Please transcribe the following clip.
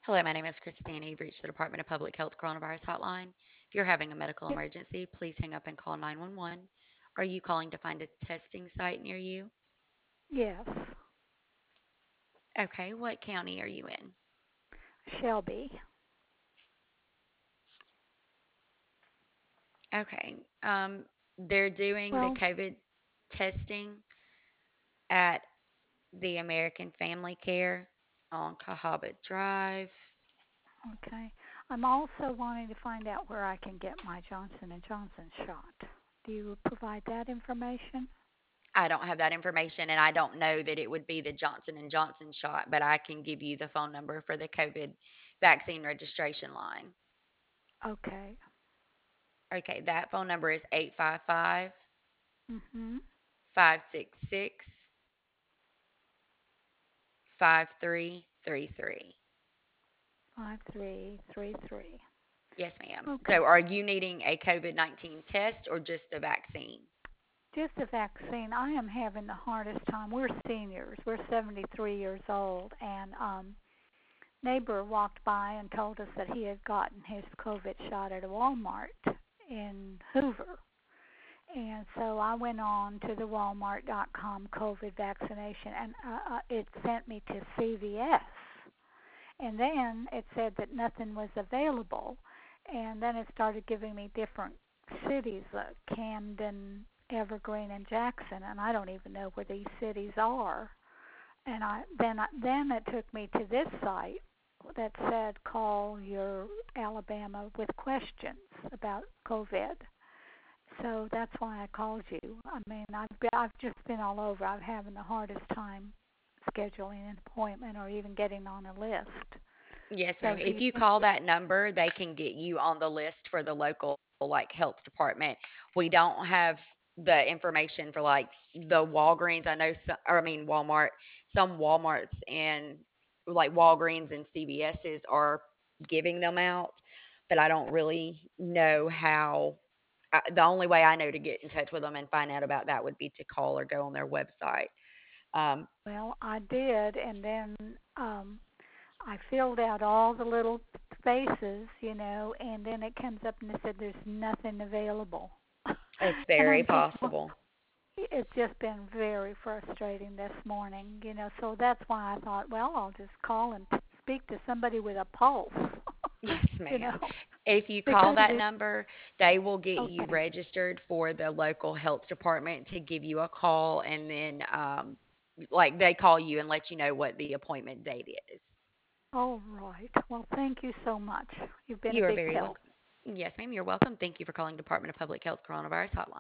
Hello, my name is Christina. You've reached the Department of Public Health Coronavirus Hotline. If you're having a medical Y- emergency, please hang up and call 911. Are you calling to find a testing site near you? Yes, Okay, what county are you in? Shelby. Okay, they're doing the Well, COVID testing at the American Family Care on Cahaba Drive. okay. I'm also wanting to find out where I can get my Johnson and Johnson shot. Do you provide that information? I don't have that information and I don't know that it would be the Johnson and Johnson shot, but I can give you the phone number for the COVID vaccine registration line. Okay. Okay, that phone number is 855 Mhm. 566 5333. 5333. Yes, ma'am. Okay. So, are you needing a COVID 19 test or just the vaccine? Just the vaccine. I am having the hardest time. We're seniors. We're 73 years old, and neighbor walked by and told us that he had gotten his COVID shot at a Walmart in Hoover. And so I went on to the Walmart.com COVID vaccination, and it sent me to CVS. And then it said that nothing was available. And then it started giving me different cities, Camden, Evergreen, and Jackson, and I don't even know where these cities are. And then it took me to this site that said call your Alabama with questions about COVID. So that's why I called you. I mean, I've just been all over. I'm having the hardest time scheduling an appointment or even getting on a list. Yes, So ma'am. if If you you think, call that number, they can get you on the list for the local like health department. We don't have the information for like the Walgreens. I know some, or I mean Walmart. Some Walmarts and like Walgreens and CVS's are giving them out, but I don't really know how. The only way I know to get in touch with them and find out about that would be to call or go on their website. Um, well, I did, and then um, I filled out all the little spaces, and then it comes up and it said there's nothing available. it's And very I'm thinking, well, possible. it's just been very frustrating this morning. So that's why I thought, well, I'll just call and speak to somebody with a pulse, Yes, you know, ma'am. If you call because that it's number, they will get you okay. registered for the local health department to give you a call, and then like they call you and let you know what the appointment date is. All right. Well, thank you so much. You've been a You are big very help. welcome. Yes, ma'am, you're welcome. Thank you for calling Department of Public Health Coronavirus Hotline.